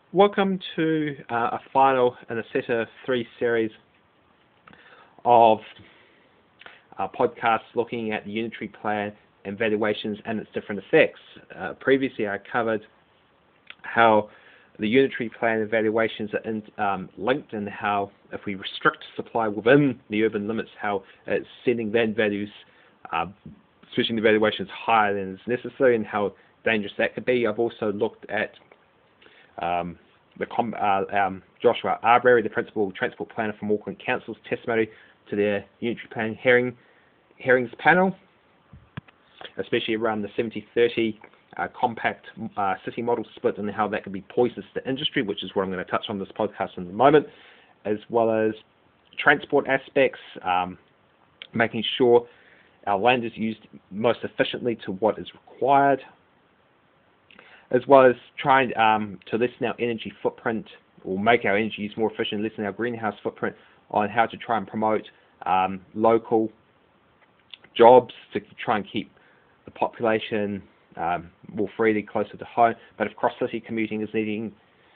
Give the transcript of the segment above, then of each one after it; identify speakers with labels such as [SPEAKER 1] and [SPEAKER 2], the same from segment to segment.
[SPEAKER 1] Welcome to a final in a set of 3 series of podcasts looking at the unitary plan and valuations and its different effects. Previously I covered how the unitary plan and valuations are linked, and how if we restrict supply within the urban limits, how it's sending land values, switching the valuations higher than is necessary, and how dangerous that could be. I've also looked at Joshua Arbery, the Principal Transport Planner from Auckland Council's testimony to their unitary plan hearings panel, especially around the 70-30 compact city model split and how that could be poisonous to industry, which is what I'm going to touch on this podcast in a moment, as well as transport aspects, making sure our land is used most efficiently to what is required, as well as trying to lessen our energy footprint, or make our energy use more efficient, lessen our greenhouse footprint, on how to try and promote local jobs to try and keep the population more freely closer to home. But if cross-city commuting is needed,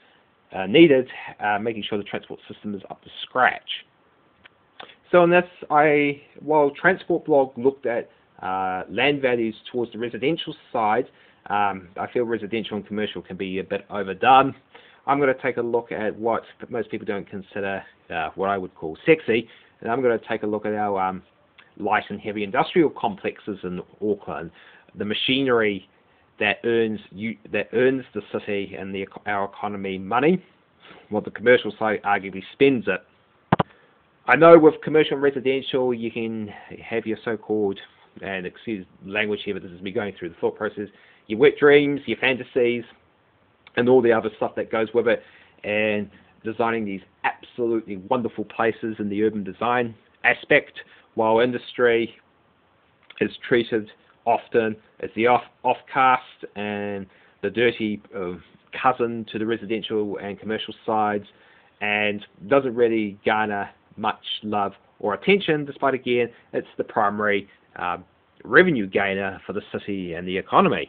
[SPEAKER 1] making sure the transport system is up to scratch. So in this, while Transport Blog looked at land values towards the residential side, I feel residential and commercial can be a bit overdone. I'm going to take a look at what most people don't consider what I would call sexy, and I'm going to take a look at our light and heavy industrial complexes in Auckland, the machinery that earns the city and our economy money, while the commercial side arguably spends it. I know with commercial and residential you can have your so-called, and excuse language here, but this is me going through the thought process, your wet dreams, your fantasies, and all the other stuff that goes with it, and designing these absolutely wonderful places in the urban design aspect, while industry is treated often as the off-cast and the dirty cousin to the residential and commercial sides, and doesn't really garner much love or attention, despite, again, it's the primary revenue gainer for the city and the economy.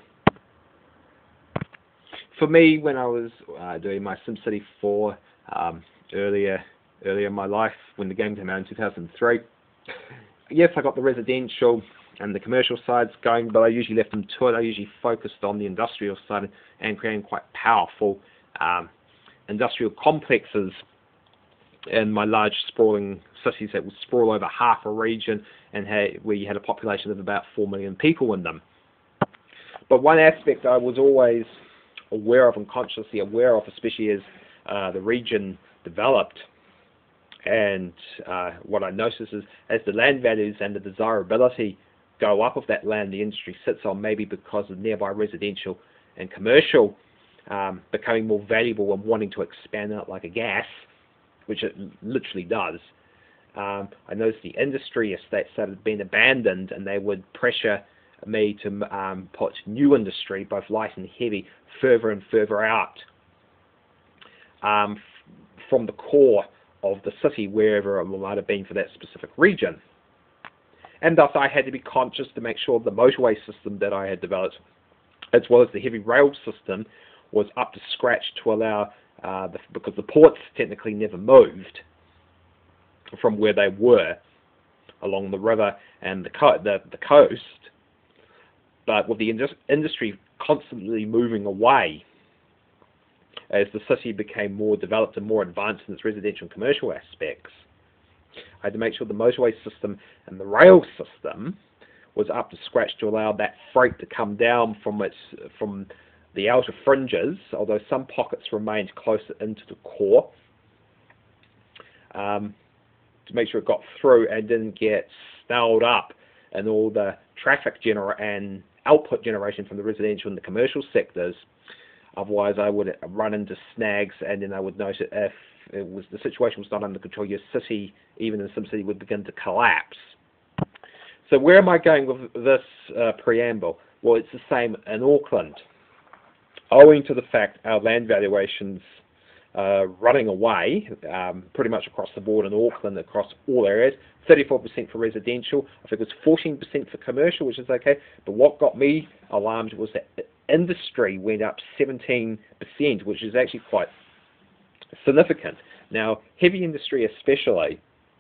[SPEAKER 1] For me, when I was doing my SimCity 4 earlier in my life, when the game came out in 2003, yes, I got the residential and the commercial sides going, but I usually left them to it. I usually focused on the industrial side and creating quite powerful industrial complexes in my large sprawling cities that would sprawl over half a region, and where you had a population of about 4 million people in them. But one aspect I was always aware of and consciously aware of, especially as the region developed, and what I noticed is as the land values and the desirability go up of that land the industry sits on, maybe because of nearby residential and commercial becoming more valuable and wanting to expand out like a gas, which it literally does. I noticed the industry estates started being abandoned, and they would pressure me to put new industry, both light and heavy, further and further out from the core of the city, wherever it might have been for that specific region. And thus I had to be conscious to make sure the motorway system that I had developed, as well as the heavy rail system, was up to scratch to allow, because the ports technically never moved from where they were along the river and the coast, but with the industry constantly moving away as the city became more developed and more advanced in its residential and commercial aspects, I had to make sure the motorway system and the rail system was up to scratch to allow that freight to come down from the outer fringes, although some pockets remained closer into the core, to make sure it got through and didn't get snarled up in all the traffic and output generation from the residential and the commercial sectors. Otherwise I would run into snags, and then I would notice if the situation was not under control, your city, even in SimCity, would begin to collapse. So where am I going with this preamble? Well, it's the same in Auckland. Owing to the fact our land valuations running away pretty much across the board in Auckland, across all areas, 34% for residential, I think it was 14% for commercial, which is okay, but what got me alarmed was that industry went up 17%, which is actually quite significant. Now, heavy industry especially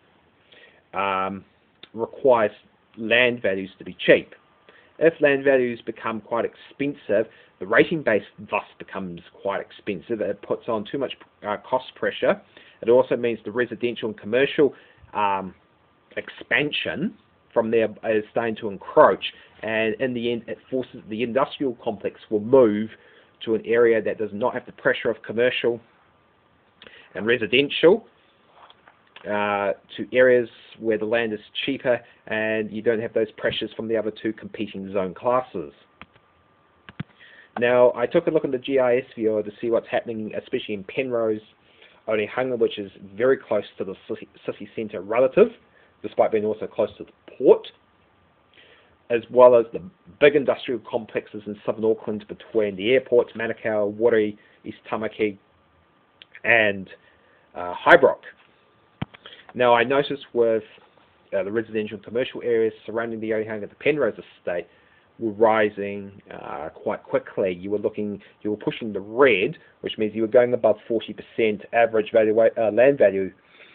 [SPEAKER 1] requires land values to be cheap. If land values become quite expensive, the rating base thus becomes quite expensive. It puts on too much cost pressure. It also means the residential and commercial expansion from there is starting to encroach, and in the end it forces the industrial complex will move to an area that does not have the pressure of commercial and residential, to areas where the land is cheaper and you don't have those pressures from the other two competing zone classes. Now, I took a look at the GIS viewer to see what's happening, especially in Penrose, Onehunga, which is very close to the city centre relative, despite being also close to the port, as well as the big industrial complexes in southern Auckland between the airports, Manukau, Wiri, East Tamaki, and Highbrook. Now, I noticed with the residential and commercial areas surrounding the Onehunga, the Penrose estate, were rising quite quickly. You were pushing the red, which means you were going above 40% average land value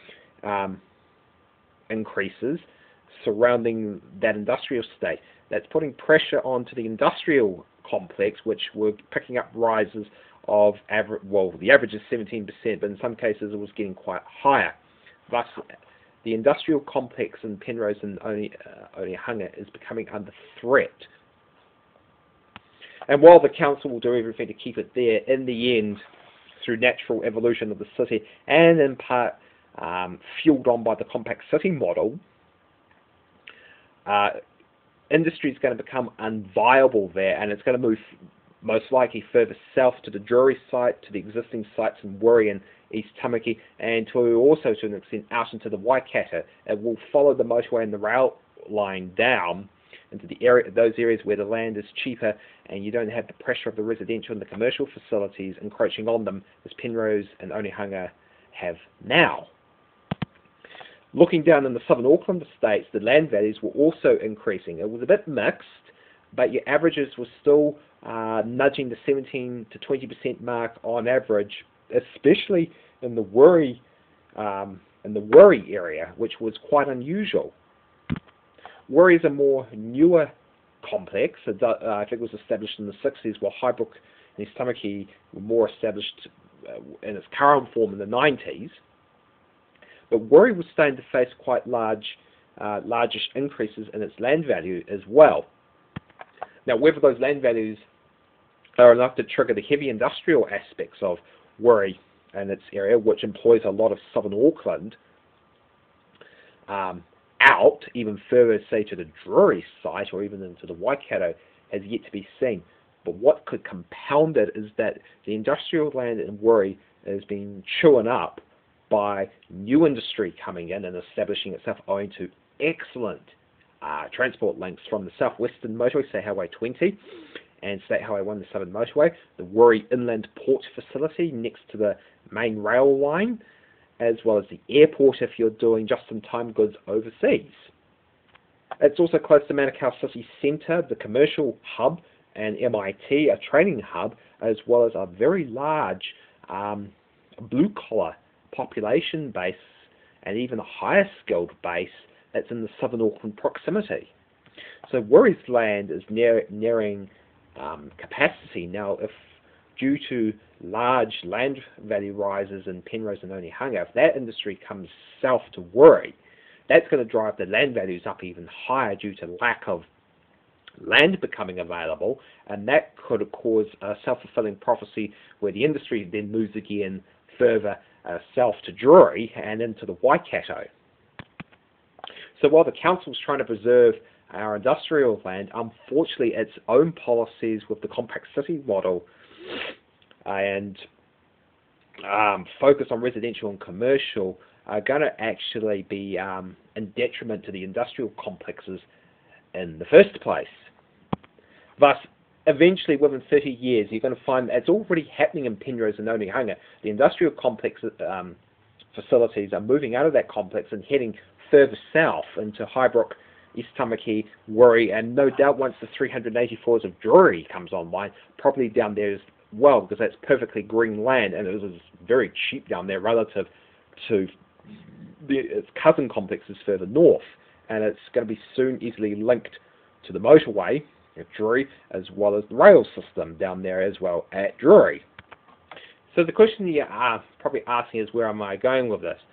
[SPEAKER 1] increases surrounding that industrial estate. That's putting pressure onto the industrial complex, which were picking up rises of average. Well, the average is 17%, but in some cases it was getting quite higher. Thus, the industrial complex in Penrose and Onehunga is becoming under threat. And while the council will do everything to keep it there, in the end, through natural evolution of the city, and in part fueled on by the compact city model, industry is going to become unviable there, and it's going to move most likely further south to the Drury site, to the existing sites in Wiri and East Tamaki, and to also, to an extent, out into the Waikato. It will follow the motorway and the rail line down into the those areas where the land is cheaper and you don't have the pressure of the residential and the commercial facilities encroaching on them as Penrose and Onehunga have now. Looking down in the southern Auckland estates, the land values were also increasing. It was a bit mixed, but your averages were still nudging the 17 to 20% mark on average, especially in the Wiri area, which was quite unusual. Wiri is a more newer complex. I think it was established in the 60s, while Highbrook and East Tamaki were more established in its current form in the 90s. But Wiri was starting to face quite largish increases in its land value as well. Now, whether those land values are enough to trigger the heavy industrial aspects of Wiri and its area, which employs a lot of southern Auckland, out even further, say, to the Drury site or even into the Waikato, has yet to be seen. But what could compound it is that the industrial land in Wiri is being chewed up by new industry coming in and establishing itself, owing to excellent transport links from the southwestern motorway, say Highway 20, and State Highway 1, the southern motorway, the Wiri Inland Port Facility next to the main rail line, as well as the airport if you're doing just-in-time goods overseas. It's also close to Manukau City Centre, the commercial hub, and MIT, a training hub, as well as a very large blue-collar population base, and even a higher skilled base that's in the southern Auckland proximity. So Wiri's land is nearing capacity. Now, if due to large land value rises in Penrose and Onehunga, if that industry comes south to Wiri, that's going to drive the land values up even higher due to lack of land becoming available, and that could cause a self-fulfilling prophecy where the industry then moves again further south to Drury and into the Waikato. So while the council's trying to preserve our industrial land, unfortunately its own policies with the compact city model and focus on residential and commercial are going to actually be in detriment to the industrial complexes in the first place. Thus, eventually, within 30 years, you're going to find that it's already happening in Penrose and Onehunga. The industrial complex facilities are moving out of that complex and heading further south into Highbrook, East Tamaki, Wiri, and no doubt once the 384s of Drury comes online, probably down there is well, because that's perfectly green land, and it is very cheap down there relative to its cousin complexes further north, and it's going to be soon easily linked to the motorway at Drury, as well as the rail system down there as well at Drury. So the question you are probably asking is, where am I going with this?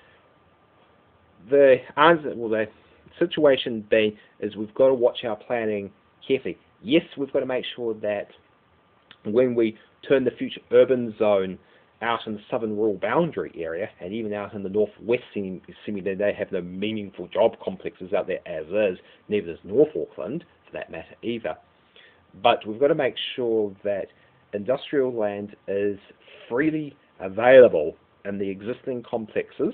[SPEAKER 1] The answer, well, the situation being is we've got to watch our planning carefully. Yes, we've got to make sure that when we turn the future urban zone out in the southern rural boundary area, and even out in the northwest, assuming that they have no meaningful job complexes out there as is, neither does North Auckland, for that matter, either. But we've got to make sure that industrial land is freely available in the existing complexes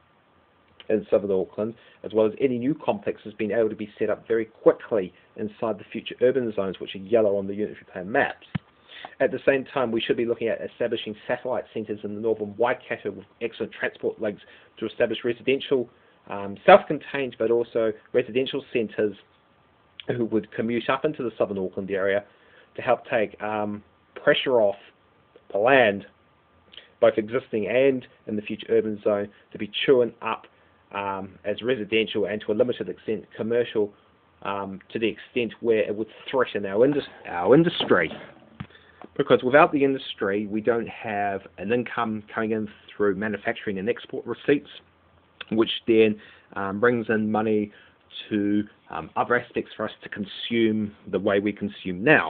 [SPEAKER 1] in southern Auckland, as well as any new complexes being able to be set up very quickly inside the future urban zones, which are yellow on the unitary plan maps. At the same time, we should be looking at establishing satellite centres in the northern Waikato with excellent transport links to establish residential, self-contained, but also residential centres who would commute up into the southern Auckland area to help take pressure off the land, both existing and in the future urban zone, to be chewing up as residential and to a limited extent commercial, to the extent where it would threaten our industry. Because without the industry, we don't have an income coming in through manufacturing and export receipts, which then brings in money to other aspects for us to consume the way we consume now.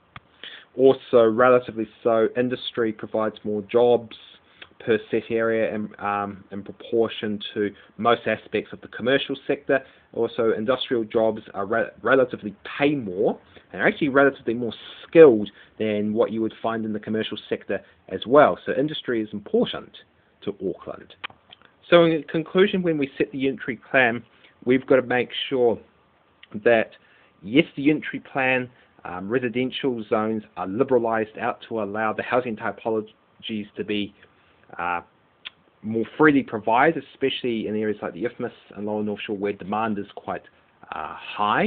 [SPEAKER 1] Also, relatively so, industry provides more jobs per set area in proportion to most aspects of the commercial sector. Also, industrial jobs are relatively pay more and are actually relatively more skilled than what you would find in the commercial sector as well. So industry is important to Auckland. So in conclusion, when we set the unitary plan, we've got to make sure that, yes, the unitary plan residential zones are liberalised out to allow the housing typologies to be more freely provided, especially in areas like the Isthmus and Lower North Shore where demand is quite high.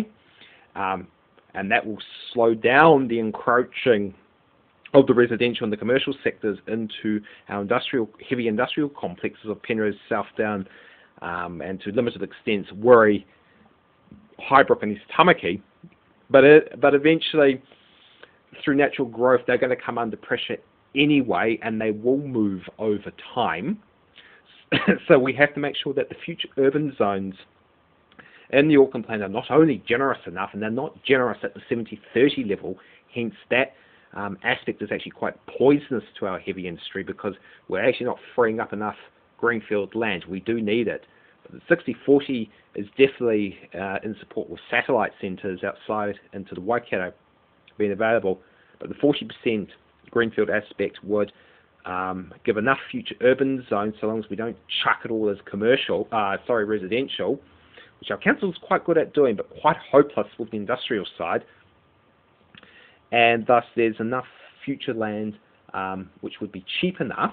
[SPEAKER 1] And that will slow down the encroaching of the residential and the commercial sectors into our heavy industrial complexes of Penrose, Southdown, and to limited extents Wiri, Highbrook and East Tamaki. But eventually, through natural growth, they're going to come under pressure anyway, and they will move over time. So we have to make sure that the future urban zones in the Auckland Plan are not only generous enough, and they're not generous at the 70-30 level, hence that aspect is actually quite poisonous to our heavy industry, because we're actually not freeing up enough greenfield land. We do need it. But the 60-40 is definitely in support with satellite centres outside into the Waikato being available, but the 40% greenfield aspect would give enough future urban zones, so long as we don't chuck it all as residential, which our council is quite good at doing, but quite hopeless with the industrial side. And thus there's enough future land which would be cheap enough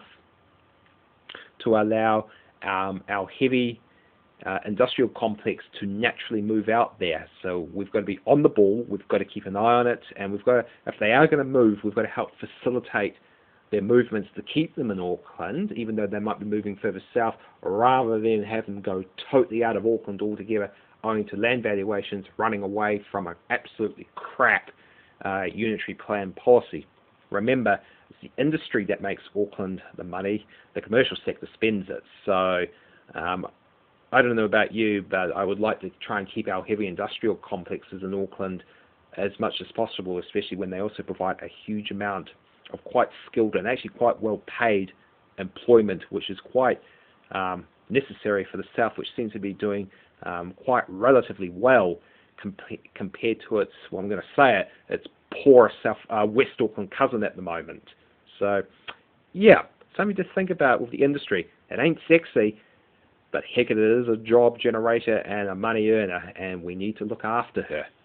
[SPEAKER 1] to allow our heavy industrial complex to naturally move out there. So we've got to be on the ball, we've got to keep an eye on it, and we've got to, if they are going to move, we've got to help facilitate their movements to keep them in Auckland, even though they might be moving further south, rather than have them go totally out of Auckland altogether, owing to land valuations running away from an absolutely crap unitary plan policy. Remember, it's the industry that makes Auckland the money, the commercial sector spends it. So I don't know about you, but I would like to try and keep our heavy industrial complexes in Auckland as much as possible, especially when they also provide a huge amount of quite skilled and actually quite well paid employment, which is quite necessary for the South, which seems to be doing quite relatively well compared to its, well, I'm going to say it, its poor West Auckland cousin at the moment. So yeah, something to think about with the industry. It ain't sexy, but heck, it is a job generator and a money earner, and we need to look after her.